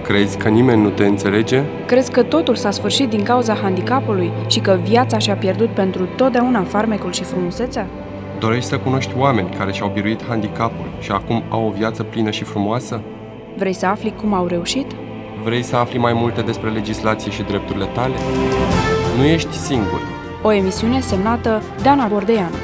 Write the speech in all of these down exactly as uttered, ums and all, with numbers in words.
Crezi că nimeni nu te înțelege? Crezi că totul s-a sfârșit din cauza handicapului și că viața și-a pierdut pentru totdeauna farmecul și frumusețea? Dorești să cunoști oameni care și-au biruit handicapul și acum au o viață plină și frumoasă? Vrei să afli cum au reușit? Vrei să afli mai multe despre legislație și drepturile tale? Nu ești singur. O emisiune semnată Dana Bordeanu.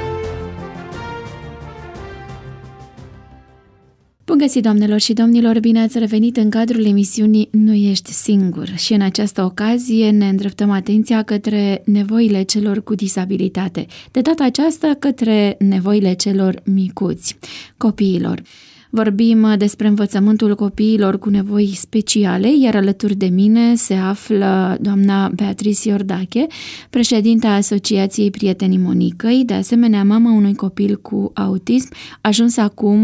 Bun găsit, doamnelor și domnilor, bine ați revenit în cadrul emisiunii Nu ești singur și în această ocazie ne îndreptăm atenția către nevoile celor cu disabilitate, de data aceasta către nevoile celor micuți, copiilor. Vorbim despre învățământul copiilor cu nevoi speciale, iar alături de mine se află doamna Beatrice Iordache, președinta Asociației Prietenii Monicăi, de asemenea mama unui copil cu autism, ajuns acum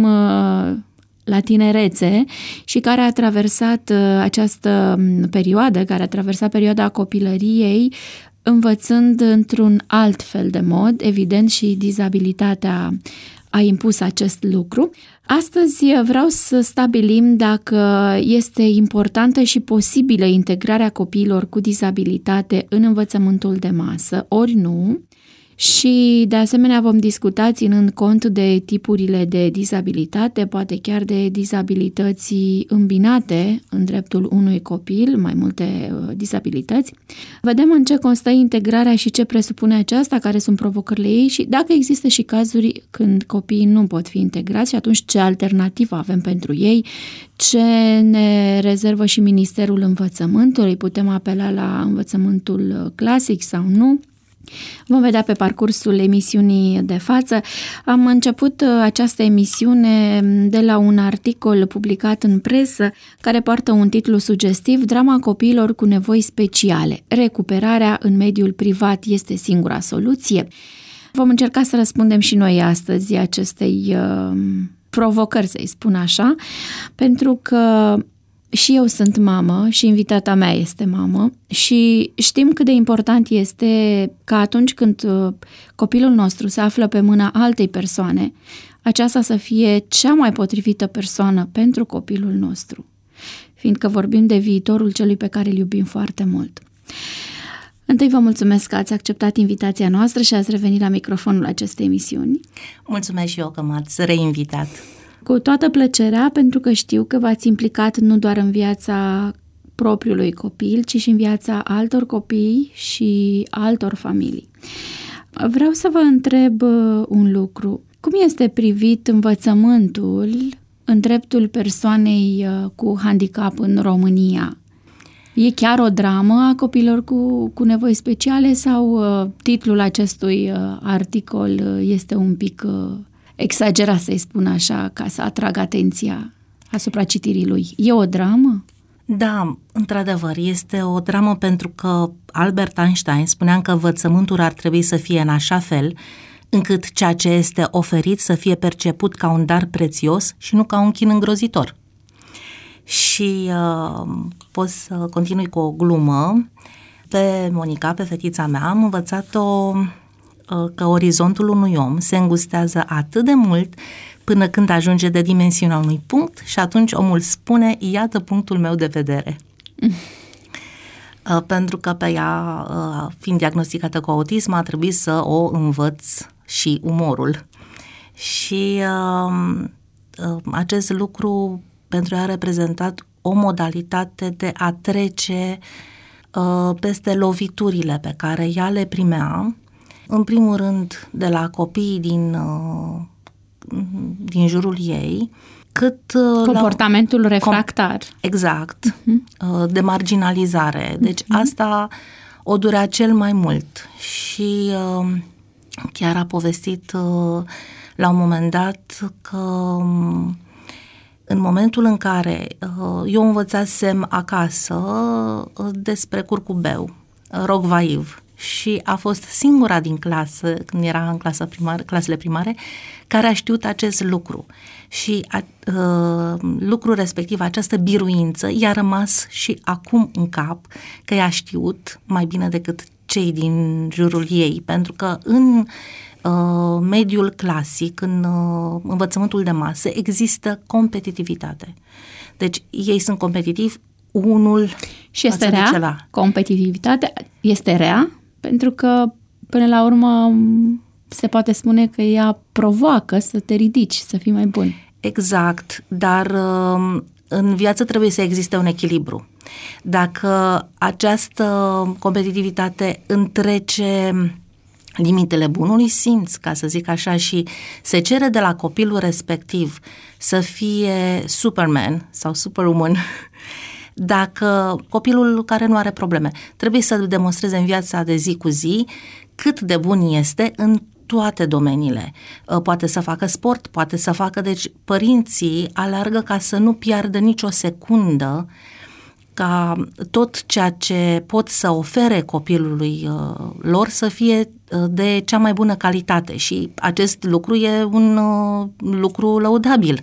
la tinerețe și care a traversat această perioadă, care a traversat perioada copilăriei, învățând într-un alt fel de mod, evident și dizabilitatea a impus acest lucru. Astăzi vreau să stabilim dacă este importantă și posibilă integrarea copiilor cu dizabilitate în învățământul de masă, ori nu. Și, de asemenea, vom discuta ținând cont de tipurile de dizabilitate, poate chiar de dizabilități îmbinate în dreptul unui copil, mai multe dizabilități. Vedem în ce constă integrarea și ce presupune aceasta, care sunt provocările ei și dacă există și cazuri când copiii nu pot fi integrați și atunci ce alternativă avem pentru ei, ce ne rezervă și Ministerul Învățământului, putem apela la învățământul clasic sau nu. Vom vedea pe parcursul emisiunii de față. Am început această emisiune de la un articol publicat în presă care poartă un titlu sugestiv: Drama copiilor cu nevoi speciale. Recuperarea în mediul privat este singura soluție. Vom încerca să răspundem și noi astăzi acestei uh, provocări, să-i spun așa, pentru că și eu sunt mamă și invitata mea este mamă și știm cât de important este ca atunci când copilul nostru se află pe mâna altei persoane, aceasta să fie cea mai potrivită persoană pentru copilul nostru, fiindcă vorbim de viitorul celui pe care îl iubim foarte mult. Întâi vă mulțumesc că ați acceptat invitația noastră și ați revenit la microfonul acestei emisiuni. Mulțumesc și eu că m-ați reinvitat. Cu toată plăcerea, pentru că știu că v-ați implicat nu doar în viața propriului copil, ci și în viața altor copii și altor familii. Vreau să vă întreb un lucru. Cum este privit învățământul în dreptul persoanei cu handicap în România? E chiar o dramă a copiilor cu, cu nevoi speciale sau uh, titlul acestui uh, articol este un pic uh, exagerat, să-i spun așa, ca să atrag atenția asupra citirii lui? E o dramă? Da, într-adevăr, este o dramă pentru că Albert Einstein spunea că învățământul ar trebui să fie în așa fel încât ceea ce este oferit să fie perceput ca un dar prețios și nu ca un chin îngrozitor. Și uh, pot să continui cu o glumă. Pe Monica, pe fetița mea, am învățat-o uh, că orizontul unui om se îngustează atât de mult până când ajunge de dimensiunea unui punct și atunci omul spune: iată punctul meu de vedere. Mm. Uh, pentru că pe ea, uh, fiind diagnosticată cu autism, a trebuit să o învăț și umorul. Și uh, uh, acest lucru pentru ea a reprezentat o modalitate de a trece uh, peste loviturile pe care ea le primea, în primul rând de la copiii din, uh, din jurul ei, cât uh, comportamentul la, refractar. Com- exact, uh-huh. uh, de marginalizare. Deci uh-huh. asta o durea cel mai mult și uh, chiar a povestit uh, la un moment dat că um, în momentul în care uh, eu învățasem acasă uh, despre curcubeu, uh, rogvaiv, și a fost singura din clasă, când era în clasa primar, clasele primare, care a știut acest lucru. Și a, uh, lucrul respectiv, această biruință, i-a rămas și acum în cap, că i-a știut mai bine decât cei din jurul ei, pentru că în uh, mediul clasic, în uh, învățământul de masă, există competitivitate. Deci ei sunt competitivi unul și este față de rea, celălalt. competitivitatea este rea, pentru că până la urmă se poate spune că ea provoacă să te ridici, să fii mai bun. Exact, dar în viață trebuie să existe un echilibru. Dacă această competitivitate întrece limitele bunului simț, ca să zic așa, și se cere de la copilul respectiv să fie Superman sau Superwoman, dacă copilul care nu are probleme trebuie să demonstreze în viața de zi cu zi cât de bun este în toate domeniile. Poate să facă sport, poate să facă, deci părinții aleargă ca să nu piardă nicio secundă, ca tot ceea ce pot să ofere copilului uh, lor să fie uh, de cea mai bună calitate și acest lucru e un uh, lucru lăudabil.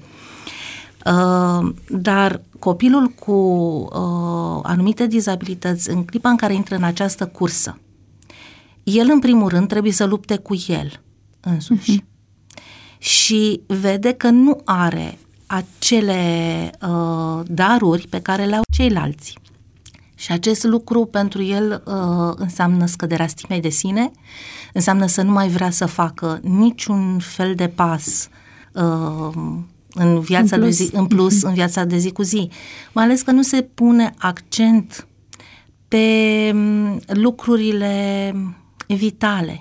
Uh, dar copilul cu uh, anumite dizabilități, în clipa în care intră în această cursă, el în primul rând trebuie să lupte cu el însuși uh-huh. și vede că nu are acele uh, daruri pe care le au ceilalți. Și acest lucru pentru el uh, înseamnă scăderea stimei de sine, înseamnă să nu mai vrea să facă niciun fel de pas uh, în viața în plus, de zi, în plus în viața de zi cu zi. Mai ales că nu se pune accent pe lucrurile vitale.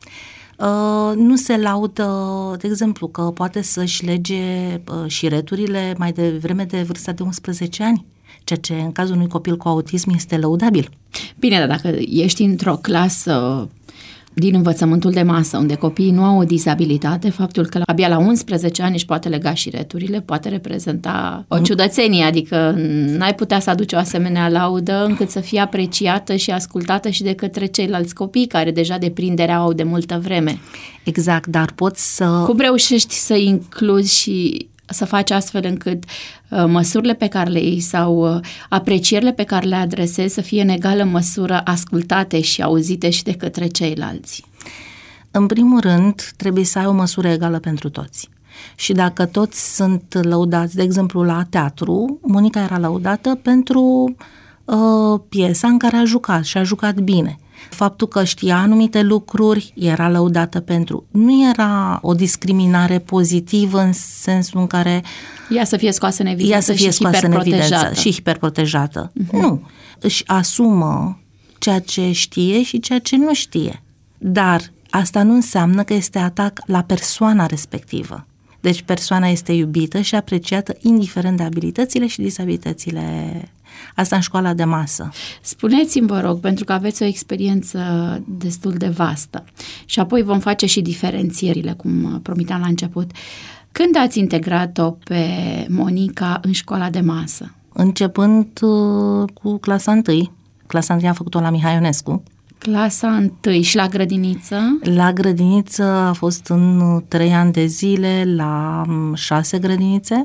Uh, nu se laudă, de exemplu, că poate să-și lege uh, șireturile mai devreme de vârsta de unsprezece ani, ceea ce în cazul unui copil cu autism este lăudabil. Bine, dar dacă ești într-o clasă din învățământul de masă, unde copiii nu au o dizabilitate, faptul că abia la unsprezece ani își poate lega șireturile, poate reprezenta o ciudățenie, adică n-ai putea să aduci o asemenea laudă încât să fie apreciată și ascultată și de către ceilalți copii care deja deprinderea au de multă vreme. Exact, dar poți să... Cum reușești să incluzi și să faci astfel încât uh, măsurile pe care le iei sau uh, aprecierile pe care le adresezi să fie în egală măsură ascultate și auzite și de către ceilalți? În primul rând, trebuie să ai o măsură egală pentru toți. Și dacă toți sunt lăudați, de exemplu la teatru, Monica era lăudată pentru uh, piesa în care a jucat și a jucat bine. Faptul că știa anumite lucruri era lăudată pentru. Nu era o discriminare pozitivă în sensul în care ea să fie scoasă în evidență ea să fie și scoasă în evidență hiperprotejată. și hiperprotejată. Uh-huh. Nu. Își asumă ceea ce știe și ceea ce nu știe. Dar asta nu înseamnă că este atac la persoana respectivă. Deci persoana este iubită și apreciată indiferent de abilitățile și disabilitățile. Asta în școala de masă. Spuneți-mi, vă rog, pentru că aveți o experiență destul de vastă și apoi vom face și diferențierile, cum promiteam la început. Când ați integrat-o pe Monica în școala de masă? Începând uh, cu clasa întâi. Clasa întâi am făcut-o la Mihai Ionescu. Clasa întâi și la grădiniță? La grădiniță a fost în trei ani de zile, la șase grădinițe.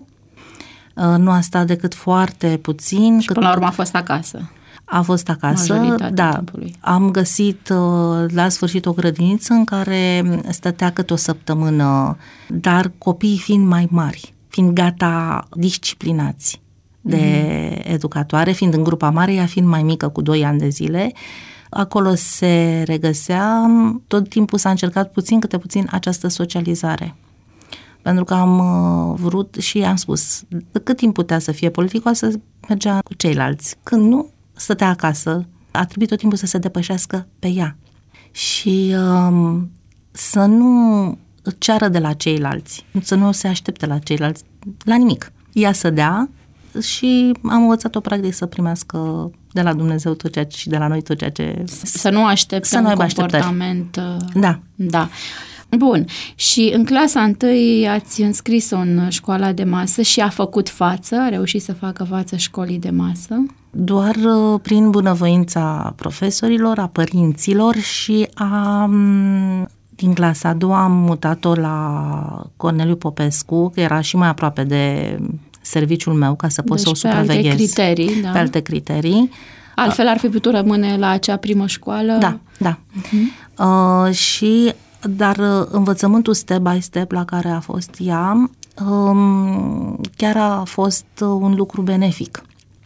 Nu a stat decât foarte puțin. Și până la urmă a fost acasă. A fost acasă, da. Timpului. Am găsit la sfârșit o grădiniță în care stătea cât o săptămână, dar copiii fiind mai mari, fiind gata disciplinați de mm-hmm. educatoare, fiind în grupa mare, ea fiind mai mică cu doi ani de zile, acolo se regăsea, tot timpul s-a încercat puțin câte puțin această socializare. Pentru că am vrut și am spus, de cât timp putea să fie politicoasă, mergea cu ceilalți. Când nu, stătea acasă. A trebuit tot timpul să se depășească pe ea. Și um, să nu ceară de la ceilalți, să nu se aștepte la ceilalți, la nimic. Ea să dea și am învățat-o practic să primească de la Dumnezeu tot ceea ce, și de la noi tot ceea ce... Să nu aștepte să un nu comportament... Așteptări. Da. Da. Bun. Și în clasa întâi ați înscris-o în școala de masă și a făcut față, a reușit să facă față școlii de masă? Doar prin bunăvoința profesorilor, a părinților și a... Din clasa a doua am mutat-o la Corneliu Popescu, că era și mai aproape de serviciul meu, ca să pot deci să o supraveghez. Pe alte criterii, da. Pe alte criterii. Altfel ar fi putut rămâne la acea primă școală? Da, da. Uh-huh. Uh, și, dar învățământul step by step la care a fost ea, um, chiar a fost un lucru benefic.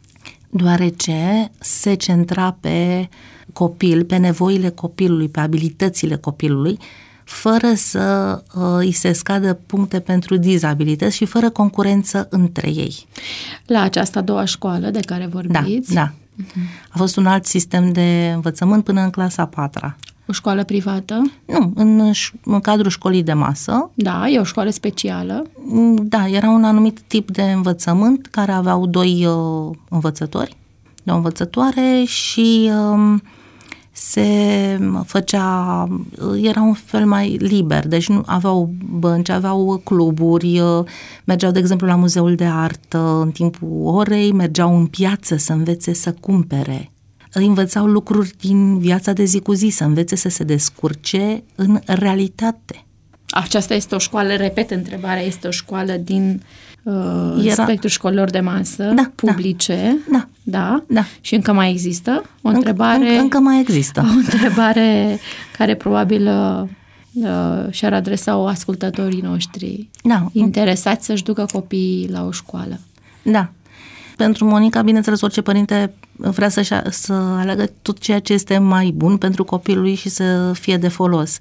Deoarece se centra pe copil, pe nevoile copilului, pe abilitățile copilului, fără să uh, îi se scadă puncte pentru dizabilități și fără concurență între ei. La această a doua școală de care vorbiți? Da, da. Uh-huh. A fost un alt sistem de învățământ până în clasa a patra. O școală privată? Nu, în, în cadrul școlii de masă. Da, e o școală specială. Da, era un anumit tip de învățământ care aveau doi uh, învățători, două învățătoare și uh, se făcea, era un fel mai liber, deci nu aveau bănci, aveau cluburi, uh, mergeau, de exemplu, la muzeul de artă în timpul orei, mergeau în piață să învețe să cumpere. Îi învățau lucruri din viața de zi cu zi, să învețe să se descurce în realitate. Aceasta este o școală, repet întrebarea, este o școală din uh, Era... spectrul școlilor de masă, da, publice, da, da, da. Și încă mai există? O încă, întrebare... Încă, încă mai există. O întrebare care probabil uh, și-ar adresa-o ascultătorii noștri, da. interesați să-și ducă copiii la o școală. Da. Pentru Monica, bineînțeles, orice părinte vrea să, să aleagă tot ceea ce este mai bun pentru copilul lui și să fie de folos.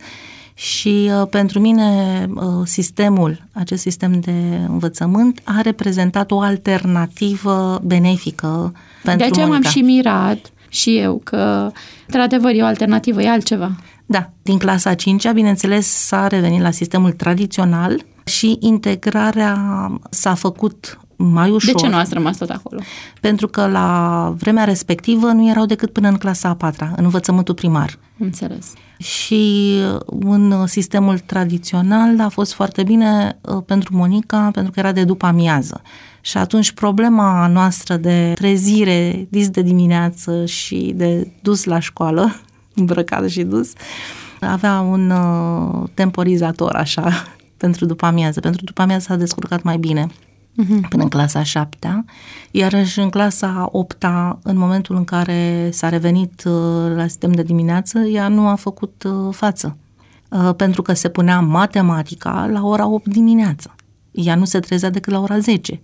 Și uh, pentru mine uh, sistemul, acest sistem de învățământ a reprezentat o alternativă benefică pentru De aceea Monica. m-am și mirat și eu că, într-adevăr, e o alternativă, e altceva. Da, din clasa a cincea, bineînțeles, s-a revenit la sistemul tradițional și integrarea s-a făcut mai ușor. De ce nu ați rămas tot acolo? Pentru că la vremea respectivă nu erau decât până în clasa a patra, în învățământul primar. Înțeles. Și în sistemul tradițional a fost foarte bine pentru Monica, pentru că era de după amiază. Și atunci problema noastră de trezire dis de dimineață și de dus la școală, îmbrăcat și dus, avea un temporizator așa pentru după amiază. Pentru după amiază s-a descurcat mai bine. Până în clasa a șaptea, iarăși în clasa a opta, în momentul în care s-a revenit la sistem de dimineață, ea nu a făcut față, pentru că se punea matematica la ora opt dimineața. Ea nu se trezea decât la ora zece.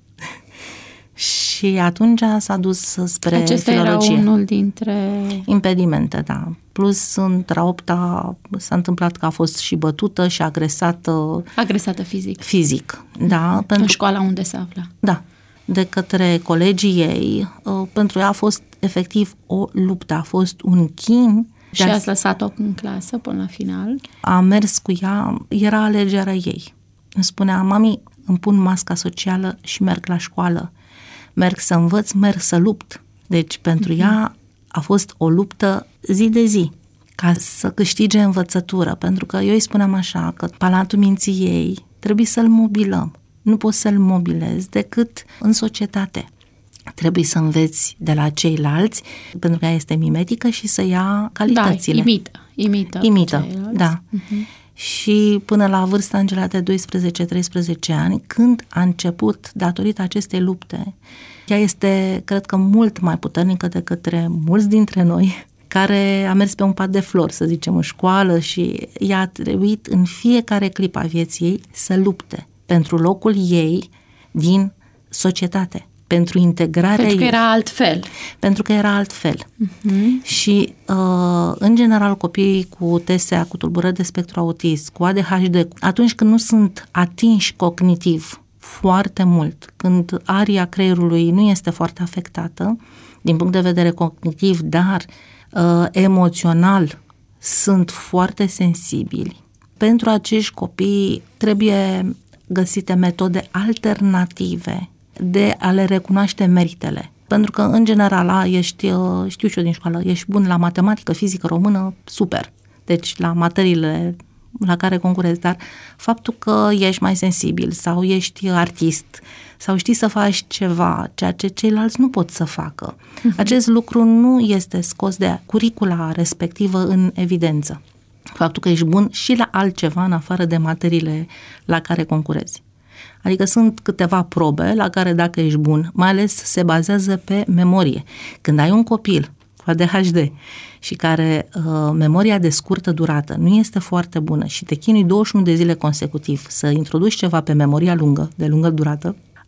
Și atunci s-a dus spre Acesta filologie. Era unul dintre... impedimente, da. Plus, între a opta s-a întâmplat că a fost și bătută și agresată... Agresată fizic. Fizic, da. În pentru... școala unde se află. Da. De către colegii ei, pentru ea a fost efectiv o luptă, a fost un chin. Și ați lăsat-o în clasă până la final? A mers cu ea, era alegerea ei. Îmi spunea, mami, îmi pun masca socială și merg la școală. Merg să învăț, merg să lupt. Deci pentru mm-hmm. ea a fost o luptă zi de zi, ca să câștige învățătură. Pentru că eu îi spuneam așa, că palatul minții ei trebuie să-l mobilăm. Nu poți să-l mobilezi decât în societate. Trebuie să înveți de la ceilalți, pentru că ea este mimetică și să ia calitățile. Da, imită. Imită, imită da. Uh-huh. Și până la vârsta Angela de doisprezece treisprezece ani, când a început, datorită acestei lupte, ea este, cred că, mult mai puternică de către mulți dintre noi, care a mers pe un pat de flori, să zicem, în școală și ea a trebuit în fiecare clipă a vieții ei să lupte pentru locul ei din societate, pentru integrarea Pentru că ei. era altfel. Pentru că era altfel. Uh-huh. Și, uh, în general, copiii cu T S A, cu tulburări de spectru autist, cu A D H D, atunci când nu sunt atinși cognitiv foarte mult, când aria creierului nu este foarte afectată, din punct de vedere cognitiv, dar uh, emoțional sunt foarte sensibili, pentru acești copii trebuie găsite metode alternative de a le recunoaște meritele. Pentru că, în general, a, ești, știu și eu din școală, ești bun la matematică, fizică, română, super. Deci, la materiile la care concurezi, dar faptul că ești mai sensibil sau ești artist sau știi să faci ceva, ceea ce ceilalți nu pot să facă, uh-huh. acest lucru nu este scos de curicula respectivă în evidență. Faptul că ești bun și la altceva în afară de materiile la care concurezi. Adică sunt câteva probe la care, dacă ești bun, mai ales se bazează pe memorie. Când ai un copil cu A D H D și care uh, memoria de scurtă durată nu este foarte bună și te chinui douăzeci și unu de zile consecutiv să introduci ceva pe memoria lungă, de lungă durată,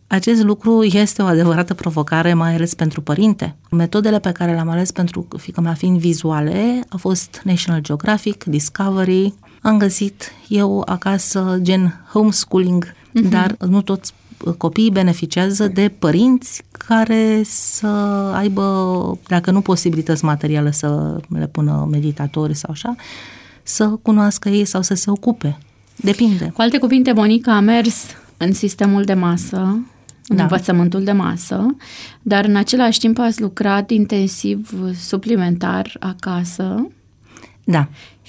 Acest lucru este o adevărată provocare, mai ales pentru părinte. Metodele pe care le-am ales pentru fiica mea fiind vizuale a fost National Geographic, Discovery. Am găsit eu acasă gen homeschooling, uh-huh. dar nu toți copiii beneficiază de părinți care să aibă, dacă nu posibilități materiale să le pună meditatori sau așa, să cunoască ei sau să se ocupe. Depinde. Cu alte cuvinte, Monica a mers în sistemul de masă, în da. învățământul de masă, dar în același timp ați lucrat intensiv, suplimentar, acasă. Da.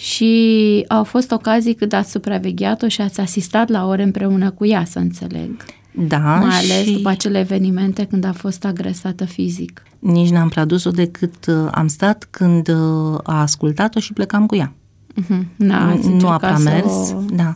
Și au fost ocazii când ați supravegheat-o și ați asistat la ore împreună cu ea, să înțeleg. Da. Mai ales și după acele evenimente când a fost agresată fizic. Nici n-am prea dus-o decât am stat când a ascultat-o și plecam cu ea. Uh-huh. Da, nu a prea mers. O... Da.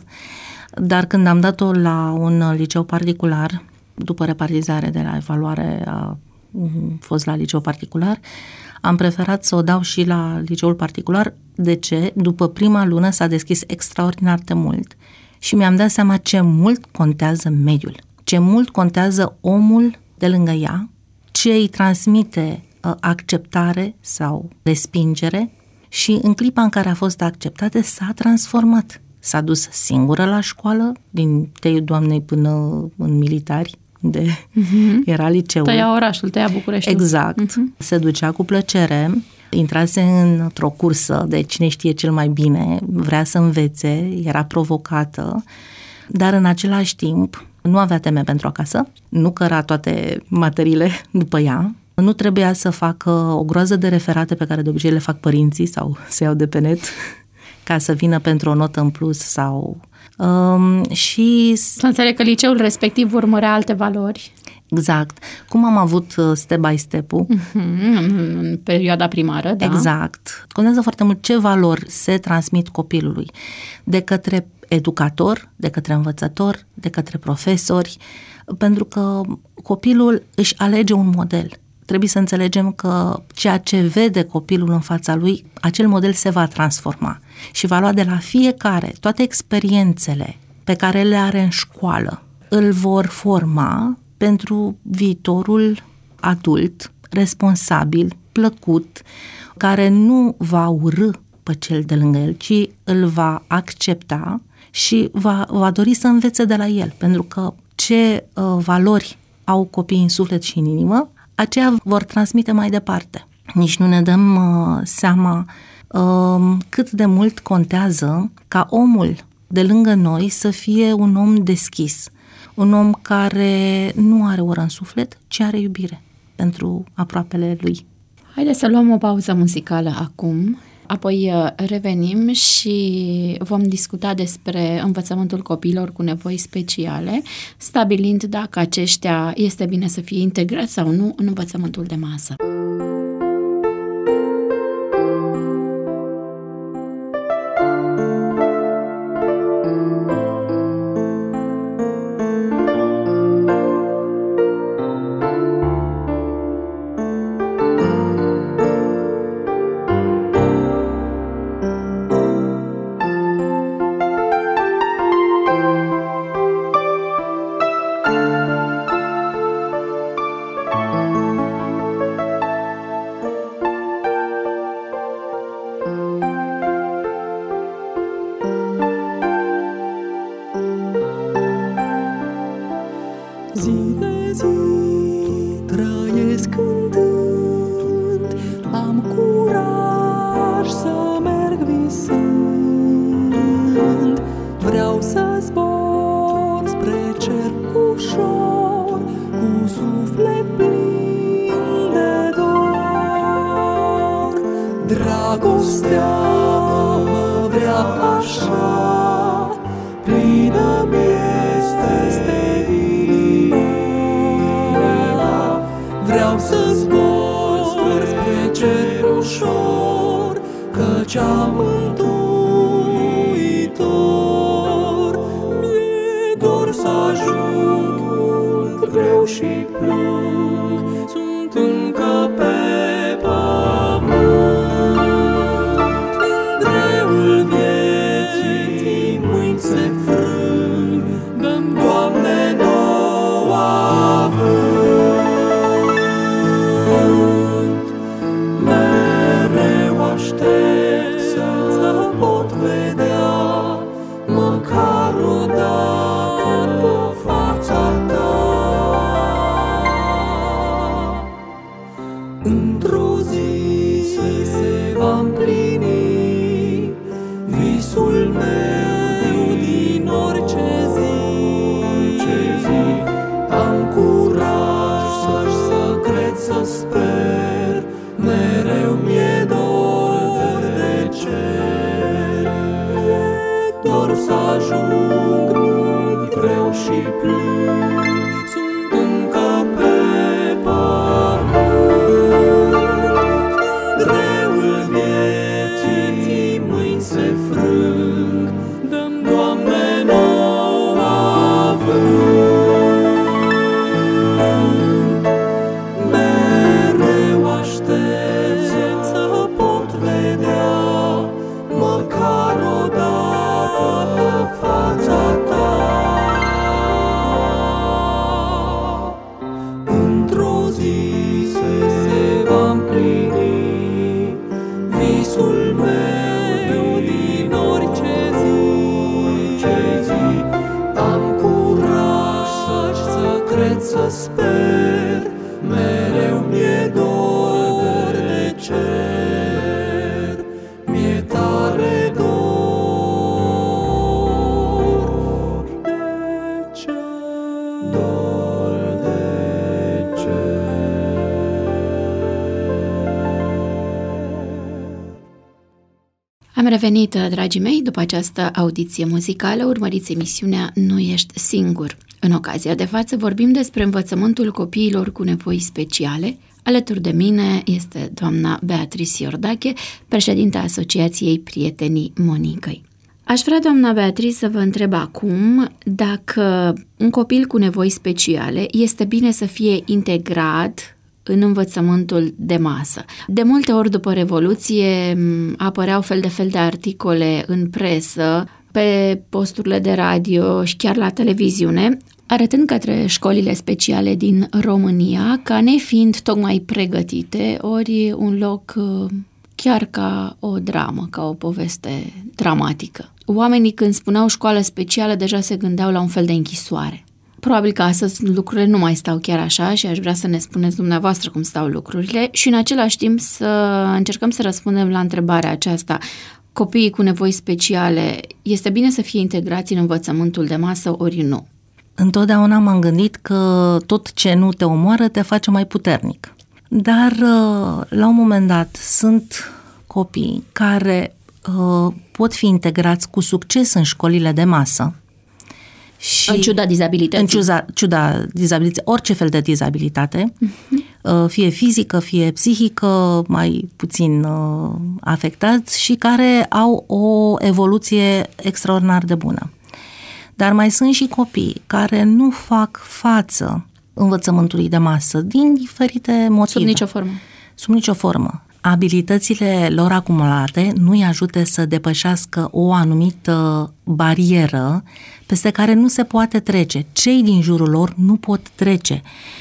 Dar când am dat-o la un liceu particular, după repartizare de la evaluare, a fost la liceu particular, am preferat să o dau și la liceul particular. De ce? După prima lună s-a deschis extraordinar de mult și mi-am dat seama ce mult contează mediul, ce mult contează omul de lângă ea, ce îi transmite acceptare sau respingere și în clipa în care a fost acceptată s-a transformat. S-a dus singură la școală, din Teiul Doamnei până în militari, unde uh-huh. era liceul. Tăia orașul, tăia Bucureștiul. Exact. Uh-huh. Se ducea cu plăcere, intrase într-o cursă de cine știe cel mai bine, vrea să învețe, era provocată, dar în același timp nu avea teme pentru acasă, nu căra toate materiile după ea, nu trebuia să facă o groază de referate pe care de obicei le fac părinții sau se iau de pe net ca să vină pentru o notă în plus sau... Um, și... Să înțeleg că liceul respectiv urmărea alte valori. Exact. Cum am avut step by step-ul. Mm-hmm, în perioada primară, da. Exact. Contează foarte mult ce valori se transmit copilului de către educator, de către învățător, de către profesori, pentru că copilul își alege un model. Trebuie să înțelegem că ceea ce vede copilul în fața lui, acel model se va transforma și va lua de la fiecare, toate experiențele pe care le are în școală, îl vor forma pentru viitorul adult, responsabil, plăcut, care nu va urâ pe cel de lângă el, ci îl va accepta și va, va dori să învețe de la el, pentru că ce uh, valori au copiii în suflet și în inimă, aceia vor transmite mai departe. Nici nu ne dăm uh, seama uh, cât de mult contează ca omul de lângă noi să fie un om deschis, un om care nu are ură în suflet, ci are iubire pentru aproapele lui. Haideți să luăm o pauză muzicală acum, apoi revenim și vom discuta despre învățământul copiilor cu nevoi speciale, stabilind dacă aceștia este bine să fie integrați sau nu în învățământul de masă. Dragostea mă vrea așa, plină-mi este inima. Vreau să zbor spre cer ușor, căci am Mântuitor. Mi-e dor să ajung mult greu și plâng, sunt încă pe se frâng, dă-mi, Doamne, noua într-o zi se, se va împlini visul meu din orice zi. Ce zi am curaj să, să cred, să sper, mereu mi-e dor de cer. Mi-e dor să ajung greu și plâng, sunt încă pe pământ. Greul vieții mâini se frâng, dă-mi, Doamne, nou avânt. Mereu aștept să pot vedea măcar odată fața ta. Într-o zi se, se va împlini visul meu din orice zi. Ce zi am curaj să, să cred, să sper, mereu mi-e dor de cer. Mi-e tare dor de cer, dor de cer. Am revenit, dragii mei, după această audiție muzicală. Urmăriți emisiunea Nu ești singur. În ocazia de față vorbim despre învățământul copiilor cu nevoi speciale. Alături de mine este doamna Beatrice Iordache, președinta Asociației Prietenii Monicăi. Aș vrea, doamna Beatrice, să vă întreb acum dacă un copil cu nevoi speciale este bine să fie integrat în învățământul de masă. De multe ori după Revoluție apăreau fel de fel de articole în presă, pe posturile de radio și chiar la televiziune, arătând către școlile speciale din România ca nefiind tocmai pregătite, ori un loc chiar ca o dramă, ca o poveste dramatică. Oamenii, când spuneau școală specială, deja se gândeau la un fel de închisoare. Probabil că astăzi lucrurile nu mai stau chiar așa și aș vrea să ne spuneți dumneavoastră cum stau lucrurile și în același timp să încercăm să răspundem la întrebarea aceasta. Copiii cu nevoi speciale, este bine să fie integrați în învățământul de masă, ori nu? Întotdeauna m-am gândit că tot ce nu te omoară te face mai puternic. Dar la un moment dat sunt copii care uh, pot fi integrați cu succes în școlile de masă. Și în ciuda dizabilității. În ciuda, ciuda dizabilității, orice fel de dizabilitate, uh-huh. fie fizică, fie psihică, mai puțin uh, afectați și care au o evoluție extraordinar de bună. Dar mai sunt și copii care nu fac față învățământului de masă din diferite motive. Sub nicio formă. Sub nicio formă. Abilitățile lor acumulate nu îi ajute să depășească o anumită barieră peste care nu se poate trece. Cei din jurul lor nu pot trece.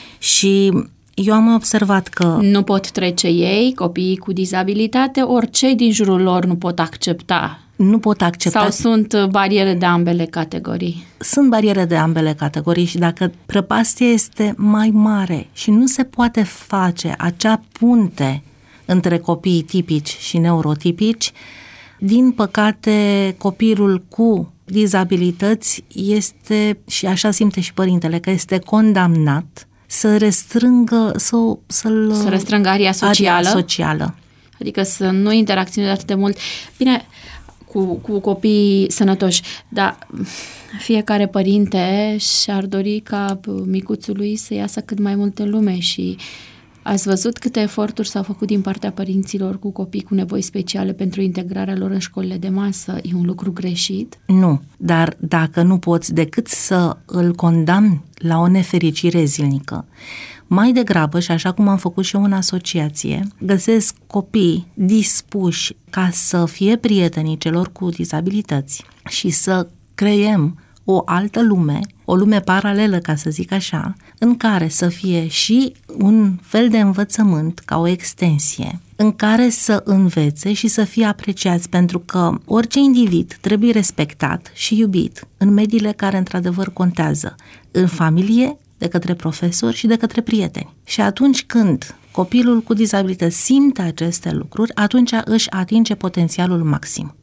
Și eu am observat că... Nu pot trece ei, copiii cu dizabilitate, ori cei din jurul lor nu pot accepta. Nu pot accepta. Sau sunt bariere de ambele categorii? Sunt bariere de ambele categorii și dacă prăpastia este mai mare și nu se poate face acea punte între copiii tipici și neurotipici, din păcate copilul cu dizabilități este, și așa simte și părintele, că este condamnat să restrângă, să, să-l, să restrângă aria socială. aria socială. Adică să nu interacționeze atât de mult. Bine, cu, cu copiii sănătoși, dar fiecare părinte și-ar dori ca micuțul lui să iasă cât mai mult în lume și ați văzut câte eforturi s-au făcut din partea părinților cu copii cu nevoi speciale pentru integrarea lor în școlile de masă? E un lucru greșit? Nu, dar dacă nu poți decât să îl condamni la o nefericire zilnică, mai degrabă, și așa cum am făcut și eu în asociație, găsesc copii dispuși ca să fie prietenii celor cu dizabilități și să creăm o altă lume, o lume paralelă, ca să zic așa, în care să fie și un fel de învățământ, ca o extensie, în care să învețe și să fie apreciați, pentru că orice individ trebuie respectat și iubit în mediile care într-adevăr contează, în familie, de către profesori și de către prieteni. Și atunci când copilul cu dizabilități simte aceste lucruri, atunci își atinge potențialul maxim.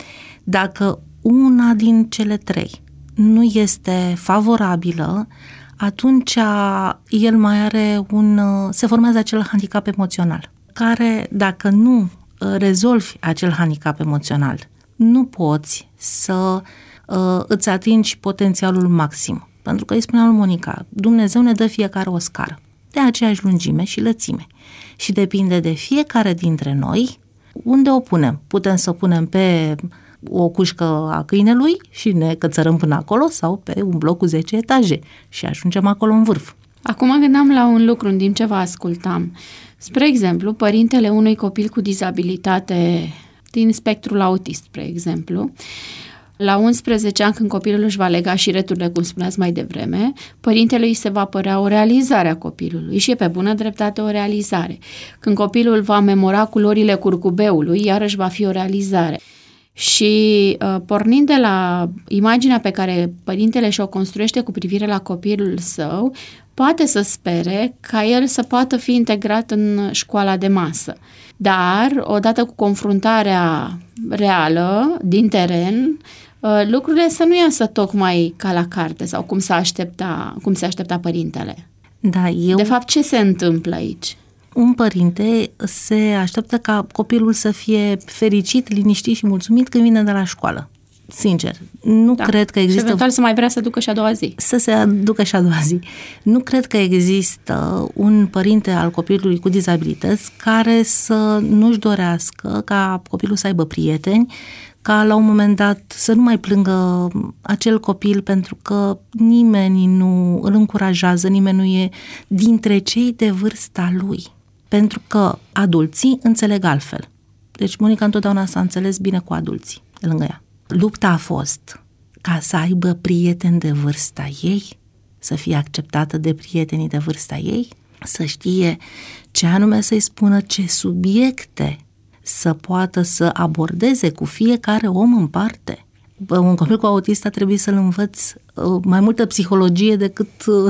Dacă una din cele trei nu este favorabilă, atunci el mai are un, se formează acel handicap emoțional, care dacă nu rezolvi acel handicap emoțional, nu poți să uh, îți atingi potențialul maxim. Pentru că îi spunea lui Monica, Dumnezeu ne dă fiecare o scară, de aceeași lungime și lățime. Și depinde de fiecare dintre noi unde o punem. Putem să o punem pe o cușcă a câinelui și ne cățărăm până acolo sau pe un bloc cu zece etaje și ajungem acolo în vârf. Acum mă gândeam la un lucru în timp ce vă ascultam. Spre exemplu, părintele unui copil cu dizabilitate din spectrul autist, spre exemplu, la unsprezece ani, când copilul își va lega șireturile, cum spuneați mai devreme, părintele îi se va părea o realizare a copilului și e pe bună dreptate o realizare. Când copilul va memora culorile curcubeului, iarăși va fi o realizare. Și uh, pornind de la imaginea pe care părintele și-o construiește cu privire la copilul său, poate să spere ca el să poată fi integrat în școala de masă. Dar, odată cu confruntarea reală din teren, lucrurile să nu iasă tocmai ca la carte sau cum se aștepta, cum se aștepta părintele. Da, eu... De fapt, ce se întâmplă aici? Un părinte se așteaptă ca copilul să fie fericit, liniștit și mulțumit când vine de la școală. Sincer, nu da. cred că există... Și eventual să mai vrea să ducă și a doua zi. Să se ducă și a doua zi. Nu cred că există un părinte al copilului cu dizabilități care să nu-și dorească ca copilul să aibă prieteni, ca la un moment dat să nu mai plângă acel copil pentru că nimeni nu îl încurajează, nimeni nu e dintre cei de vârsta lui. Pentru că adulții înțeleg altfel. Deci Monica întotdeauna s-a înțeles bine cu adulții de lângă ea. Lupta a fost ca să aibă prieteni de vârsta ei, să fie acceptată de prietenii de vârsta ei, să știe ce anume să-i spună, ce subiecte să poată să abordeze cu fiecare om în parte. Un copil cu autist a trebuit să-l învăț mai multă psihologie decât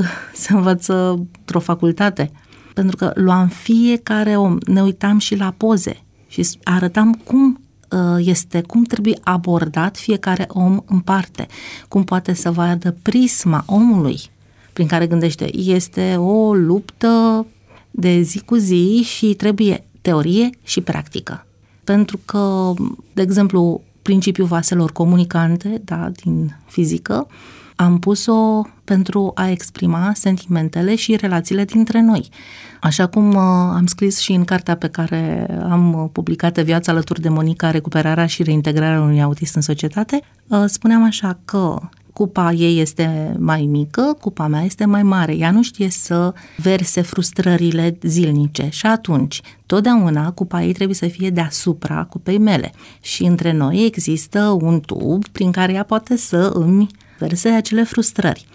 să învăță într-o facultate. Pentru că luam fiecare om, ne uitam și la poze și arătam cum este, cum trebuie abordat fiecare om în parte, cum poate să vadă prisma omului prin care gândește. Este o luptă de zi cu zi și trebuie teorie și practică. Pentru că, de exemplu, principiul vaselor comunicante, da, din fizică, am pus-o pentru a exprima sentimentele și relațiile dintre noi. Așa cum uh, am scris și în cartea pe care am publicat, Viața alături de Monica, recuperarea și reintegrarea unui autist în societate, uh, spuneam așa că cupa ei este mai mică, cupa mea este mai mare. Ea nu știe să verse frustrările zilnice și atunci, totdeauna, cupa ei trebuie să fie deasupra cupei mele. Și între noi există un tub prin care ea poate să îmi verse acele frustrări.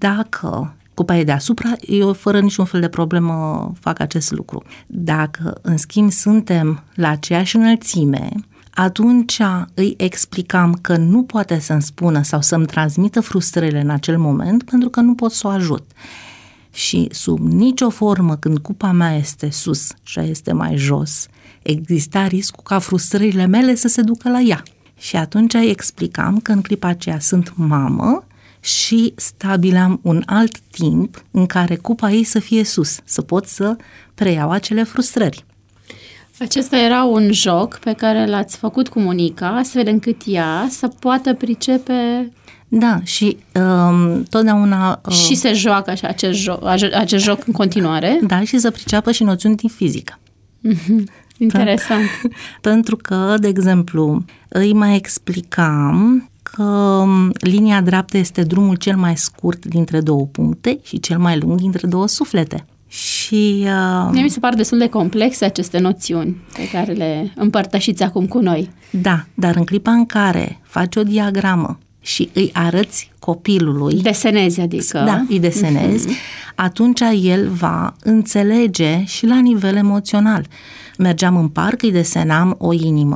Dacă cupa e deasupra, eu fără niciun fel de problemă fac acest lucru. Dacă, în schimb, suntem la aceeași înălțime, atunci îi explicam că nu poate să-mi spună sau să-mi transmită frustrările în acel moment pentru că nu pot să o ajut. Și sub nicio formă, când cupa mea este sus și este mai jos, exista riscul ca frustrările mele să se ducă la ea. Și atunci îi explicam că în clipa aceea sunt mamă și stabileam un alt timp în care cupa ei să fie sus, să pot să preiau acele frustrări. Acesta era un joc pe care l-ați făcut cu Monica, astfel încât ea să poată pricepe... Da, și um, totdeauna... Uh, și se joacă așa acest joc, acest joc în continuare. Da, și să priceapă și noțiuni din fizică. Interesant. Pentru că, de exemplu, îi mai explicam că linia dreaptă este drumul cel mai scurt dintre două puncte și cel mai lung dintre două suflete. Și uh, mi se par destul de complexe aceste noțiuni pe care le împărtășiți acum cu noi. Da, dar în clipa în care faci o diagramă și îi arăți copilului... Desenezi, adică... Da, îi desenezi, uh-huh. Atunci el va înțelege și la nivel emoțional. Mergeam în parc, îi desenam o inimă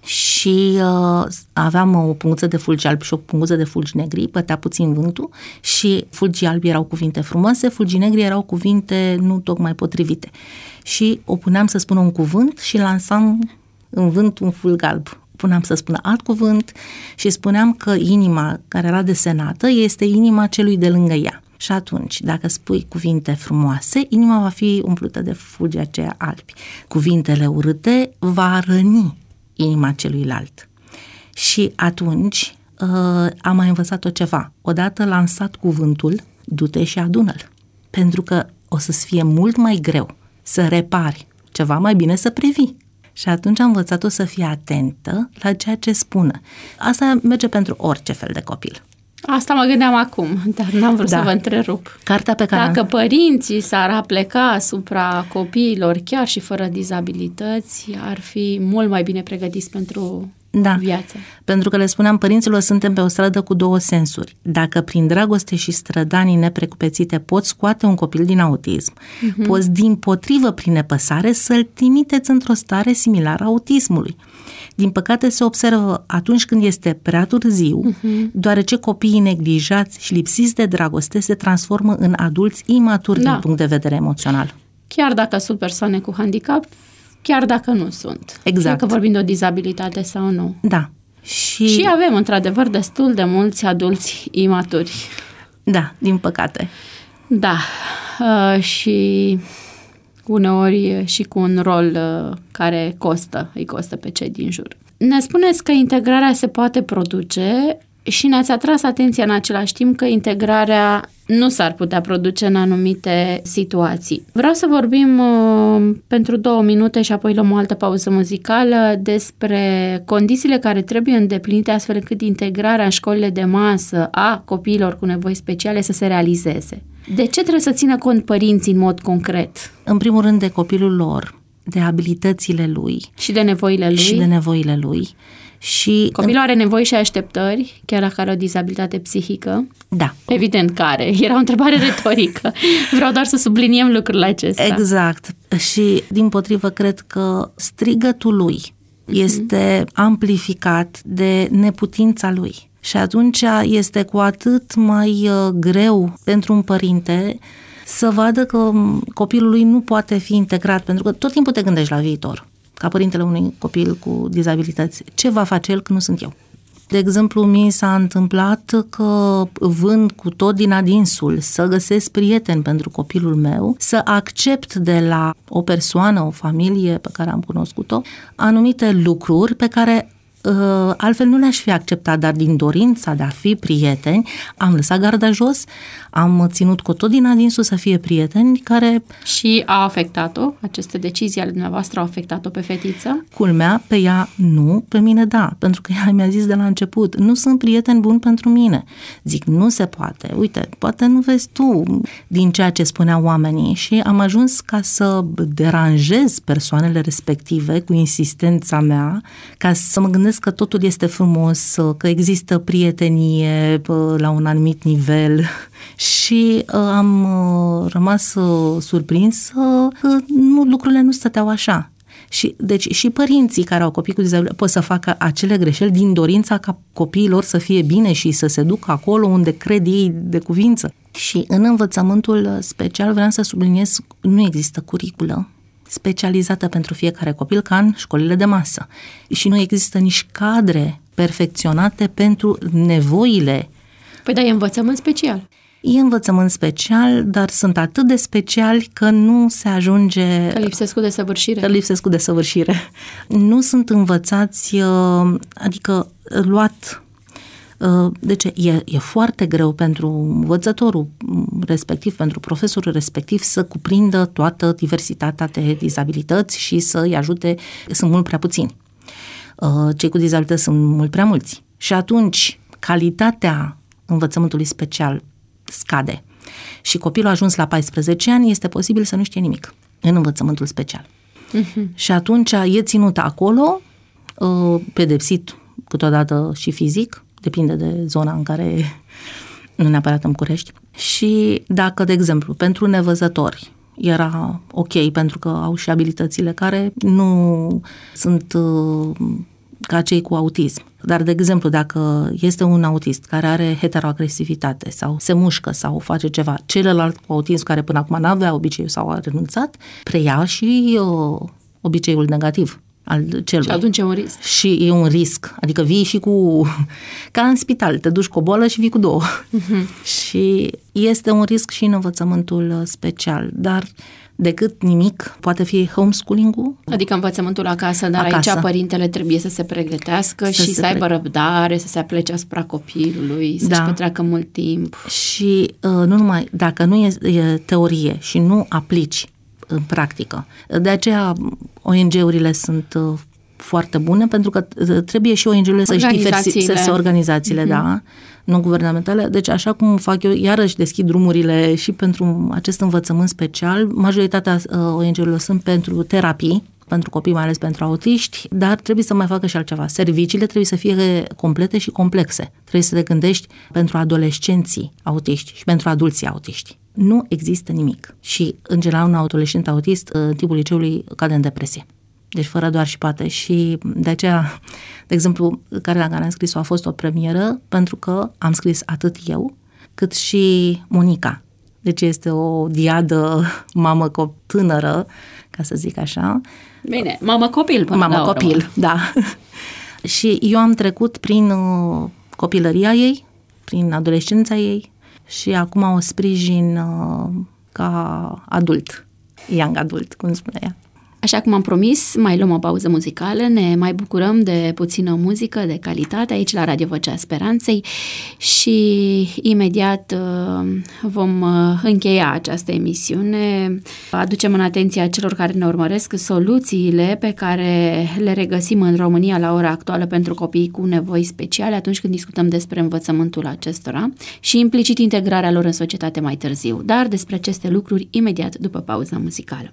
și uh, aveam o punguță de fulgi albi și o punguță de fulgi negri, bătea puțin vântul și fulgii albi erau cuvinte frumoase, fulgii negri erau cuvinte nu tocmai potrivite. Și o puneam să spună un cuvânt și lansam în vânt un fulg alb. Puneam să spună alt cuvânt și spuneam că inima care era desenată este inima celui de lângă ea. Și atunci, dacă spui cuvinte frumoase, inima va fi umplută de fulgi aceia albi. Cuvintele urâte va răni inima celuilalt. Și atunci uh, am mai învățat-o ceva. Odată lansat cuvântul, du-te și adună-l. Pentru că o să-ți fie mult mai greu să repari ceva, mai bine să previi. Și atunci am învățat-o să fie atentă la ceea ce spună. Asta merge pentru orice fel de copil. Asta mă gândeam acum, dar n-am vrut da. să vă întrerup. Cartea pe care Dacă am... părinții s-ar apleca asupra copiilor, chiar și fără dizabilități, ar fi mult mai bine pregătiți pentru da. viață. Pentru că le spuneam părinților, suntem pe o stradă cu două sensuri. Dacă prin dragoste și strădanii neprecupețite poți scoate un copil din autism, uh-huh. poți dimpotrivă prin nepăsare să-l trimiteți într-o stare similară autismului. Din păcate se observă atunci când este prea târziu, uh-huh. deoarece copiii neglijați și lipsiți de dragoste se transformă în adulți imaturi da. din punct de vedere emoțional. Chiar dacă sunt persoane cu handicap, chiar dacă nu sunt. Exact. Fie că vorbim de o dizabilitate sau nu. Da. Și, și avem, într-adăvăr, destul de mulți adulți imaturi. Da, din păcate. Da. Uh, și uneori și cu un rol uh, care costă, îi costă pe cei din jur. Ne spuneți că integrarea se poate produce și ne-ați atras atenția în același timp că integrarea nu s-ar putea produce în anumite situații. Vreau să vorbim uh, pentru două minute și apoi luăm o altă pauză muzicală despre condițiile care trebuie îndeplinite astfel încât integrarea în școlile de masă a copiilor cu nevoi speciale să se realizeze. De ce trebuie să țină cont părinții în mod concret? În primul rând de copilul lor, de abilitățile lui. Și de nevoile lui. Și de nevoile lui. Și copilul are nevoi și așteptări, chiar dacă are o dizabilitate psihică. Da. Evident că are. Era o întrebare retorică. Vreau doar să subliniem lucrurile acestea. Exact. Și, dimpotrivă, cred că strigătul lui uh-huh. este amplificat de neputința lui. Și atunci este cu atât mai greu pentru un părinte să vadă că copilul lui nu poate fi integrat, pentru că tot timpul te gândești la viitor. Ca părintele unui copil cu dizabilități, ce va face el când nu sunt eu? De exemplu, mi s-a întâmplat că vând cu tot din adinsul să găsesc prieteni pentru copilul meu, să accept de la o persoană, o familie pe care am cunoscut-o, anumite lucruri pe care altfel nu le-aș fi acceptat, dar din dorința de a fi prieteni, am lăsat garda jos, am ținut cu tot din adinsul să fie prieteni care... Și a afectat-o? Aceste decizii ale dumneavoastră au afectat-o pe fetiță? Culmea, pe ea nu, pe mine da, pentru că ea mi-a zis de la început, nu sunt prieteni buni pentru mine. Zic, nu se poate, uite, poate nu vezi tu din ceea ce spuneau oamenii și am ajuns ca să deranjez persoanele respective cu insistența mea, ca să mă gândesc că totul este frumos, că există prietenie la un anumit nivel și am rămas surprins că nu, lucrurile nu stăteau așa. Și, deci și părinții care au copii cu dizabilități pot să facă acele greșeli din dorința ca copiilor să fie bine și să se ducă acolo unde cred ei de cuvință. Și în învățământul special vreau să subliniez, nu există curiculă specializată pentru fiecare copil ca în școlile de masă. Și nu există nici cadre perfecționate pentru nevoile. Păi da, e învățământ special. E învățământ special, dar sunt atât de speciali că nu se ajunge... Că lipsesc cu desăvârșire. Că lipsesc cu desăvârșire. Nu sunt învățați, adică luat... Deci e, e foarte greu pentru învățătorul respectiv, pentru profesorul respectiv să cuprindă toată diversitatea de dizabilități și să-i ajute. Sunt mult prea puțini. Cei cu dizabilități sunt mult prea mulți. Și atunci calitatea învățământului special scade. Și copilul ajuns la paisprezece ani este posibil să nu știe nimic în învățământul special. Uh-huh. Și atunci e ținut acolo, pedepsit câteodată și fizic, depinde de zona în care, nu neapărat în București. Și dacă, de exemplu, pentru nevăzători era ok, pentru că au și abilitățile care nu sunt ca cei cu autism. Dar, de exemplu, dacă este un autist care are heteroagresivitate sau se mușcă sau face ceva, celălalt cu autism care până acum n-avea obiceiul sau a renunțat, preia și uh, obiceiul negativ al celui. Și atunci e un risc. Și e un risc. Adică vii și cu... ca în spital, te duci cu o boală și vii cu două. Uh-huh. Și este un risc și în învățământul special. Dar decât nimic, poate fi homeschooling-ul. Adică învățământul acasă, dar acasă. Aici părintele trebuie să se pregătească să și se să aibă pre... răbdare, să se aplece asupra copilului, să-și da. petreacă mult timp. Și uh, nu numai, dacă nu e, e teorie și nu aplici în practică. De aceea O N G-urile sunt uh, foarte bune, pentru că trebuie și O N G-urile să-și diversifice organizațiile, uh-huh. da, non-guvernamentale. Deci, așa cum fac eu, iarăși deschid drumurile și pentru acest învățământ special. Majoritatea uh, O N G-urilor sunt pentru terapii, pentru copii, mai ales pentru autiști, dar trebuie să mai facă și altceva. Serviciile trebuie să fie complete și complexe. Trebuie să te gândești pentru adolescenții autiști și pentru adulții autiști. Nu există nimic. Și, în general, un adolescent autist, în timpul liceului, cade în depresie. Deci, fără doar și poate. Și de aceea, de exemplu, cartea care am scris-o a fost o premieră, pentru că am scris atât eu, cât și Monica. Deci este o diadă mamă tânără, ca să zic așa. Bine, mamă copil. Mamă copil, da. Și eu am trecut prin uh, copilăria ei, prin adolescența ei și acum o sprijin uh, ca adult, young adult, cum spune ea. Așa cum am promis, mai luăm o pauză muzicală, ne mai bucurăm de puțină muzică de calitate aici la Radio Vocea Speranței și imediat vom încheia această emisiune. Aducem în atenția celor care ne urmăresc soluțiile pe care le regăsim în România la ora actuală pentru copiii cu nevoi speciale atunci când discutăm despre învățământul acestora și implicit integrarea lor în societate mai târziu. Dar despre aceste lucruri imediat după pauza muzicală.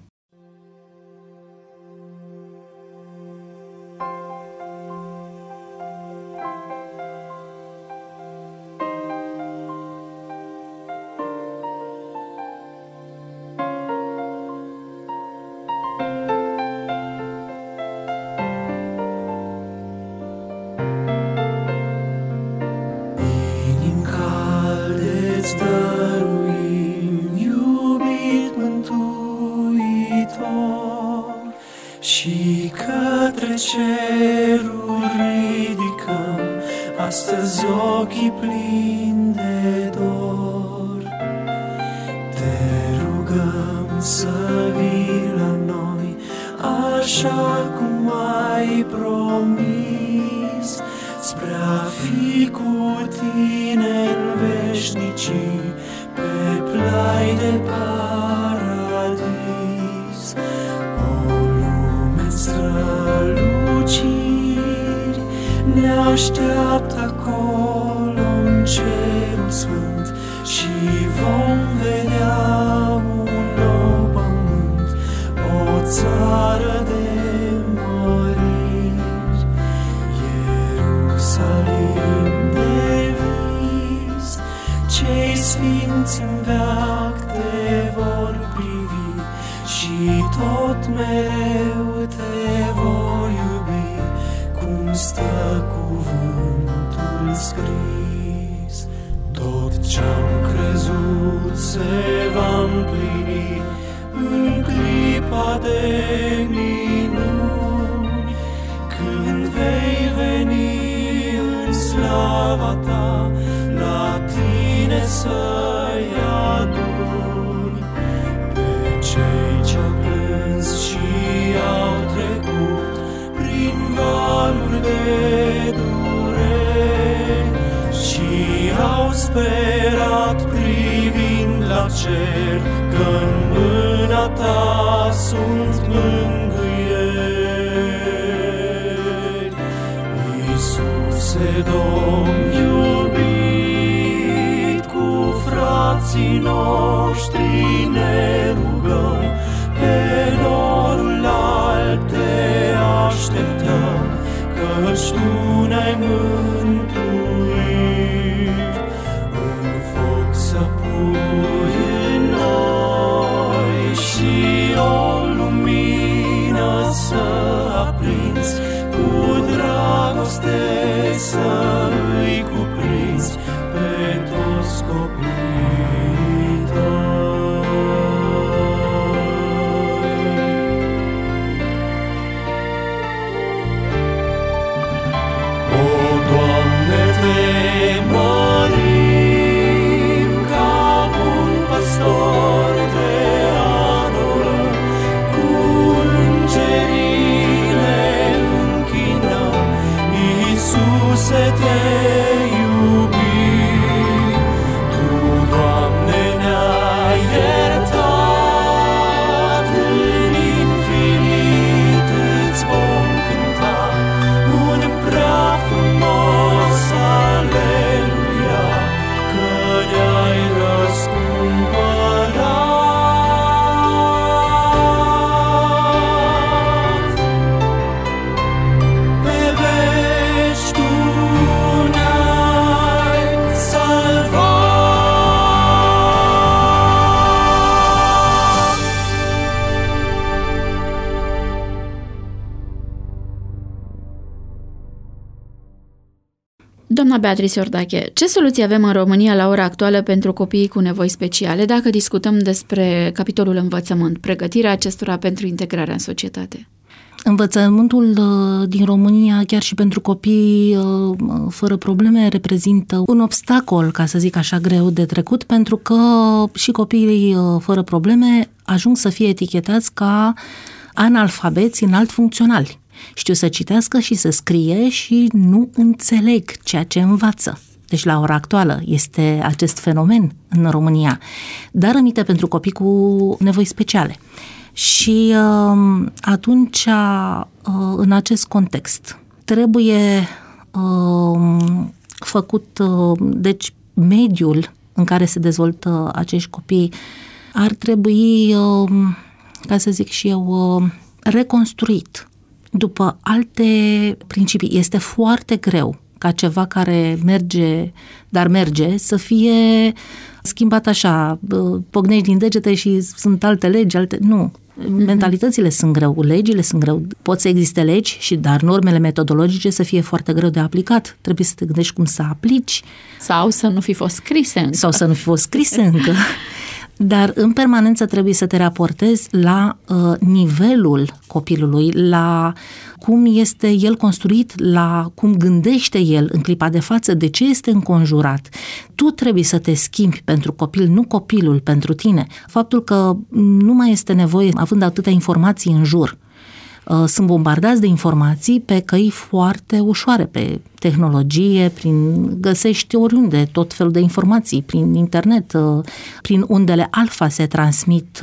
Astăzi ochii plini de dor, te rugăm să vii la noi, așa cum ai promis, spre a fi cu tine în veșnicii, pe plai de paradis. O lume străluciri ne așteaptă acolo în cerul sfânt și vom vedea un nou pământ, o țară de măriri. Ierusalim de vis, cei sfinți în veac te vor privi și tot mereu te vor iubi, cum stă cuvântul scris. Tot ce-am crezut se va împlini în clipa de minuni, când vei veni în slava ta, la tine să-i aduni pe cei ce-au plâns și au trecut prin valuri de au sperat privind la cer, că-n mâna ta sunt mângâieri. Iisuse, Domn iubit, cu frații noștri ne rugăm, pe norul alb te așteptăm, căci tu ne-ai mântuit. În foc să pui în noi și o lumină să aprinzi, cu dragoste să îi cuprinzi pe toți copiii tăi. O, Doamne, te mărim, ca bun păstor te adorăm, cu îngerii ne închinăm, Iisuse, te iubim. Tu, Doamne, ne-ai iertat, în infinit îți vom cânta un prea frumos aleluia, că ne-ai răscumpărat. Pe veci tu ne-ai salvat. Doamna Beatrice Iordache, ce soluții avem în România la ora actuală pentru copiii cu nevoi speciale, dacă discutăm despre capitolul învățământ, pregătirea acestora pentru integrarea în societate? Învățământul din România, chiar și pentru copii fără probleme, reprezintă un obstacol, ca să zic așa, greu de trecut, pentru că și copiii fără probleme ajung să fie etichetați ca analfabeți înalt funcționali. Știu să citească și să scrie și nu înțeleg ceea ce învață. Deci la ora actuală este acest fenomen în România, dar aminte pentru copii cu nevoi speciale. Și uh, atunci, uh, în acest context, trebuie uh, făcut, uh, deci mediul în care se dezvoltă acești copii ar trebui, uh, ca să zic și eu, uh, reconstruit după alte principii. Este foarte greu ca ceva care merge, dar merge, să fie schimbat așa, pocnești din degete și sunt alte legi, alte... Nu. Mentalitățile sunt greu, legile sunt greu. Pot să existe legi, și dar normele metodologice să fie foarte greu de aplicat. Trebuie să te gândești cum să aplici. Sau să nu fi fost scrise încă. Sau să nu fi fost scrise încă. Dar în permanență trebuie să te raportezi la uh, nivelul copilului, la cum este el construit, la cum gândește el în clipa de față, de ce este înconjurat. Tu trebuie să te schimbi pentru copil, nu copilul pentru tine. Faptul că nu mai este nevoie, având atâtea informații în jur, sunt bombardați de informații pe căi foarte ușoare, pe tehnologie, prin găsești oriunde tot felul de informații, prin internet, prin undele alfa se transmit,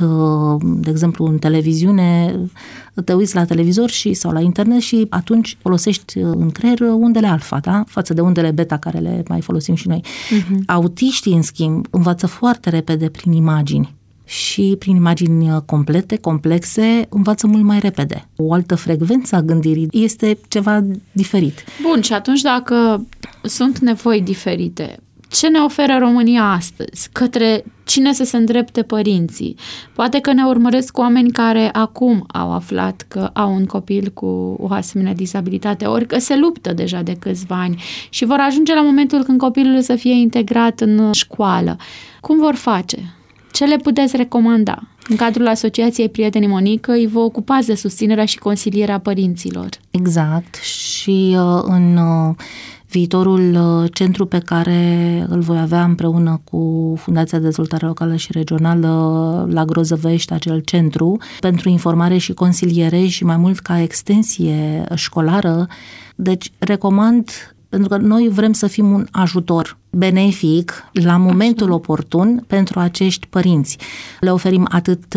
de exemplu, în televiziune, te uiți la televizor și sau la internet și atunci folosești în creier undele alfa, da? Față de undele beta care le mai folosim și noi. Uh-huh. Autiștii, în schimb, învață foarte repede prin imagini. Și prin imagini complete, complexe, învață mult mai repede. O altă frecvență a gândirii este ceva diferit. Bun, și atunci dacă sunt nevoi diferite, ce ne oferă România astăzi? Către cine să se îndrepte părinții? Poate că ne urmăresc oameni care acum au aflat că au un copil cu o asemenea dizabilitate, ori că se luptă deja de câțiva ani și vor ajunge la momentul când copilul să fie integrat în școală. Cum vor face? Ce le puteți recomanda? În cadrul Asociației Prietenii Monicăi vă ocupați de susținerea și consilierea părinților. Exact. Și uh, în uh, viitorul uh, centru pe care îl voi avea împreună cu Fundația de Dezvoltare Locală și Regională la Grozăvești, acel centru, pentru informare și consiliere și mai mult ca extensie școlară. Deci recomand, pentru că noi vrem să fim un ajutor benefic la momentul Așa. oportun pentru acești părinți. Le oferim atât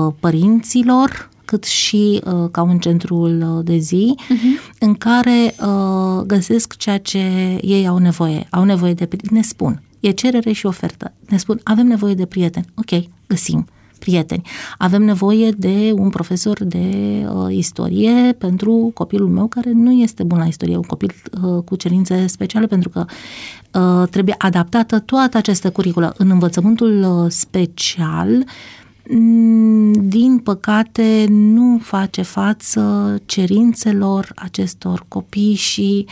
părinților, cât și uh, ca un centru de zi, uh-huh. în care uh, găsesc ceea ce ei au nevoie. Au nevoie de prieteni, ne spun. E cerere și ofertă. Ne spun, avem nevoie de prieteni. Ok, găsim prieteni. Avem nevoie de un profesor de uh, istorie pentru copilul meu care nu este bun la istorie, un copil uh, cu cerințe speciale, pentru că uh, trebuie adaptată toată această curiculă. În învățământul uh, special din păcate, nu face față cerințelor acestor copii și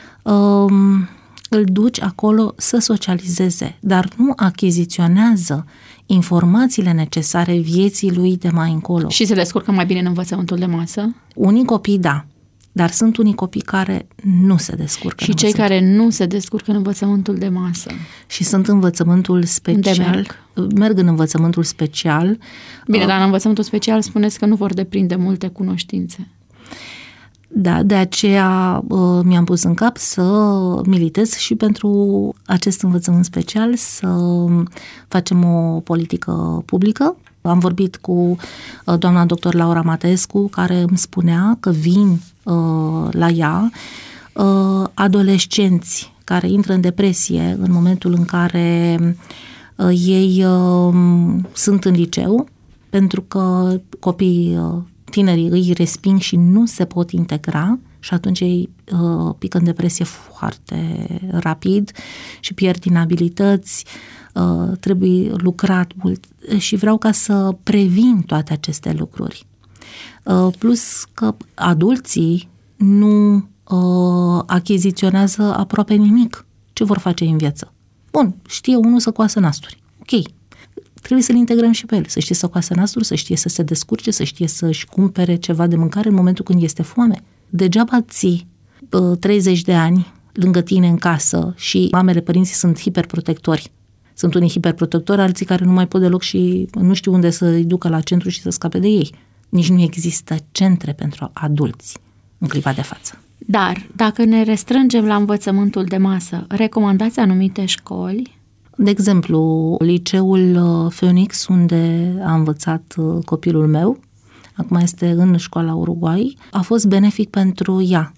um, îl duci acolo să socializeze, dar nu achiziționează informațiile necesare vieții lui de mai încolo. Și se descurcă mai bine în învățământul de masă? Unii copii, da, dar sunt unii copii care nu se descurcă. Și cei care nu se descurcă în învățământul de masă? Și sunt învățământul special. Merg? merg în învățământul special. Bine, dar în învățământul special spuneți că nu vor deprinde multe cunoștințe. Da, de aceea uh, mi-am pus în cap să militez și pentru acest învățământ special, să facem o politică publică. Am vorbit cu uh, doamna doctor Laura Mateescu, care îmi spunea că vin uh, la ea uh, adolescenți care intră în depresie în momentul în care uh, ei uh, sunt în liceu, pentru că copiii uh, tinerii îi resping și nu se pot integra și atunci ei uh, pică în depresie foarte rapid și pierd din abilități, uh, trebuie lucrat mult și vreau ca să previn toate aceste lucruri. Uh, plus că adulții nu uh, achiziționează aproape nimic. Ce vor face în viață? Bun, știe unul să coasă nasturi. Ok. Trebuie să-l integrăm și pe el, să știe să coasă nasturi, să știe să se descurce, să știe să-și cumpere ceva de mâncare în momentul când este foame. Degeaba ții treizeci de ani lângă tine în casă și mamele, părinții sunt hiperprotectori. Sunt unii hiperprotectori, alții care nu mai pot deloc și nu știu unde să-i ducă la centru și să scape de ei. Nici nu există centre pentru adulți în clipa de față. Dar, dacă ne restrângem la învățământul de masă, recomandați anumite școli? De exemplu, liceul Phoenix, unde a învățat copilul meu, acum este în școala Uruguay, a fost benefic pentru ea.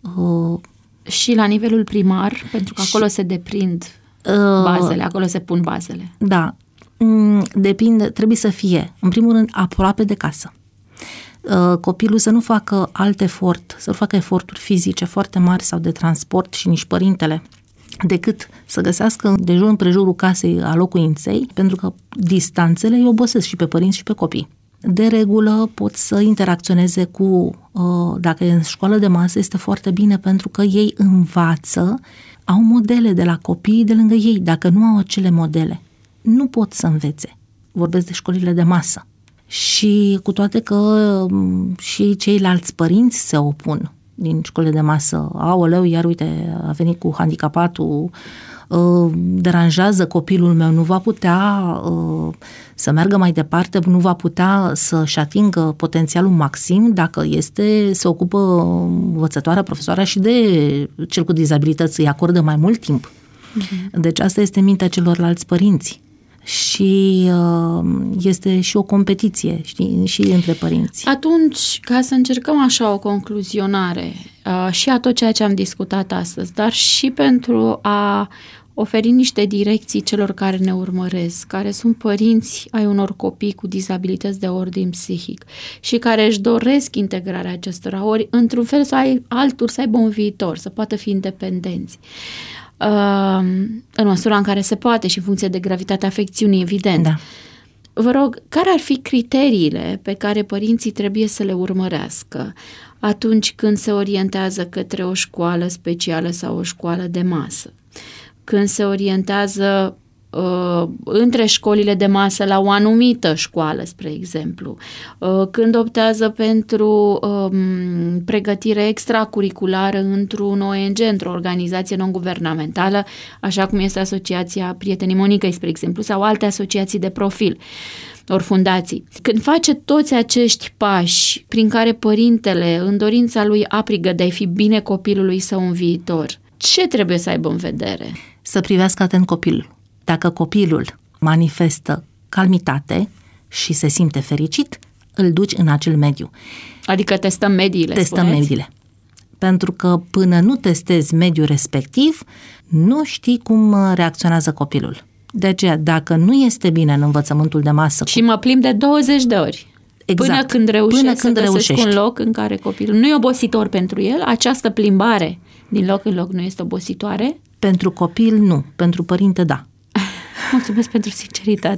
Și la nivelul primar, pentru că acolo și, se deprind bazele, acolo se pun bazele. Da, depinde, trebuie să fie, în primul rând, aproape de casă. Copilul să nu facă alt efort, să nu facă eforturi fizice foarte mari sau de transport și nici părintele, decât să găsească de jur împrejurul casei a locuinței, pentru că distanțele îi obosesc și pe părinți și pe copii. De regulă pot să interacționeze cu, dacă e în școală de masă, este foarte bine pentru că ei învață, au modele de la copiii de lângă ei. Dacă nu au acele modele, nu pot să învețe. Vorbesc de școlile de masă. Și cu toate că și ceilalți părinți se opun din școlile de masă, aoleu, iar uite, a venit cu handicapatul, uh, deranjează copilul meu, nu va putea uh, să meargă mai departe, nu va putea să-și atingă potențialul maxim dacă este, se ocupă învățătoarea, profesoara și de cel cu dizabilități îi acordă mai mult timp. Uh-huh. Deci asta este mintea celorlalți părinți. Și uh, este și o competiție, știi, și între părinți. Atunci, ca să încercăm așa o concluzionare uh, și a tot ceea ce am discutat astăzi, dar și pentru a oferi niște direcții celor care ne urmăresc, care sunt părinți ai unor copii cu dizabilități de ordin psihic și care își doresc integrarea acestora, ori într-un fel sau altul să aibă un viitor, să poată fi independenți. În măsura în care se poate și în funcție de gravitatea afecțiunii, evident. Da. Vă rog, care ar fi criteriile pe care părinții trebuie să le urmărească atunci când se orientează către o școală specială sau o școală de masă? Când se orientează uh, între școlile de masă la o anumită școală, spre exemplu, uh, când optează pentru uh, pregătire extracurriculară într-un O N G, într-o organizație non-guvernamentală, așa cum este Asociația Prietenii Monicăi, spre exemplu, sau alte asociații de profil, ori fundații. Când face toți acești pași prin care părintele, în dorința lui aprigă de a fi bine copilului său în viitor, ce trebuie să aibă în vedere? Să privească atent copilul. Dacă copilul manifestă calmitate și se simte fericit, îl duci în acel mediu. Adică testăm mediile, Testăm spuneți? mediile. Pentru că până nu testezi mediul respectiv, nu știi cum reacționează copilul. De aceea, dacă nu este bine în învățământul de masă... Și mă plimb de douăzeci de ori. Exact. Până când reușesc Până când să găsesc reușești. un loc în care copilul nu e obositor pentru el, această plimbare din loc în loc nu este obositoare? Pentru copil, nu. Pentru părinte, da. Mulțumesc pentru sinceritate.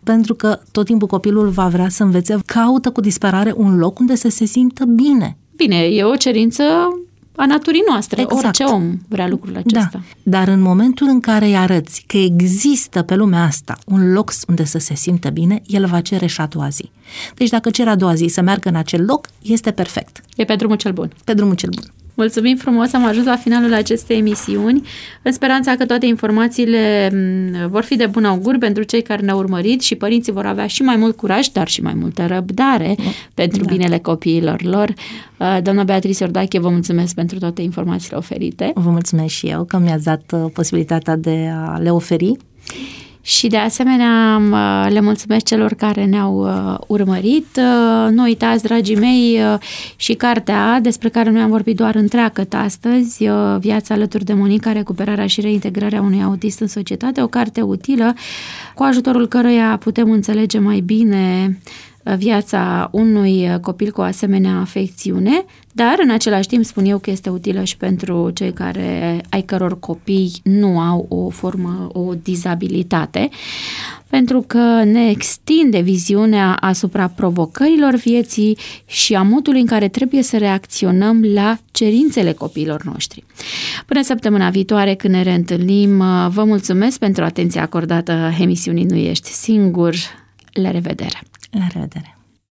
pentru că tot timpul copilul va vrea să învețe, caută cu disperare un loc unde să se simtă bine. Bine, e o cerință a naturii noastre. Exact. Orice om vrea lucrul acesta. Da. Dar în momentul în care îi arăți că există pe lumea asta un loc unde să se simtă bine, el va cere și a doua zi. Deci dacă cere a doua zi să meargă în acel loc, este perfect. E pe drumul cel bun. Pe drumul cel bun. Mulțumim frumos, am ajuns la finalul acestei emisiuni, în speranța că toate informațiile vor fi de bun augur pentru cei care ne-au urmărit și părinții vor avea și mai mult curaj, dar și mai multă răbdare mm. pentru da. binele copiilor lor. Doamna Beatrice Iordache, vă mulțumesc pentru toate informațiile oferite. Vă mulțumesc și eu că mi-ați dat posibilitatea de a le oferi. Și de asemenea le mulțumesc celor care ne-au urmărit. Nu uitați, dragii mei, și cartea despre care noi am vorbit doar întreagăt astăzi, Viața alături de Monica, recuperarea și reintegrarea unui autist în societate, o carte utilă cu ajutorul căreia putem înțelege mai bine viața unui copil cu o asemenea afecțiune, dar în același timp spun eu că este utilă și pentru cei care, ai căror copii nu au o formă, o dizabilitate, pentru că ne extinde viziunea asupra provocărilor vieții și a modului în care trebuie să reacționăm la cerințele copiilor noștri. Până săptămâna viitoare, când ne reîntâlnim, vă mulțumesc pentru atenția acordată emisiunii Nu ești singur. La revedere! La revedere!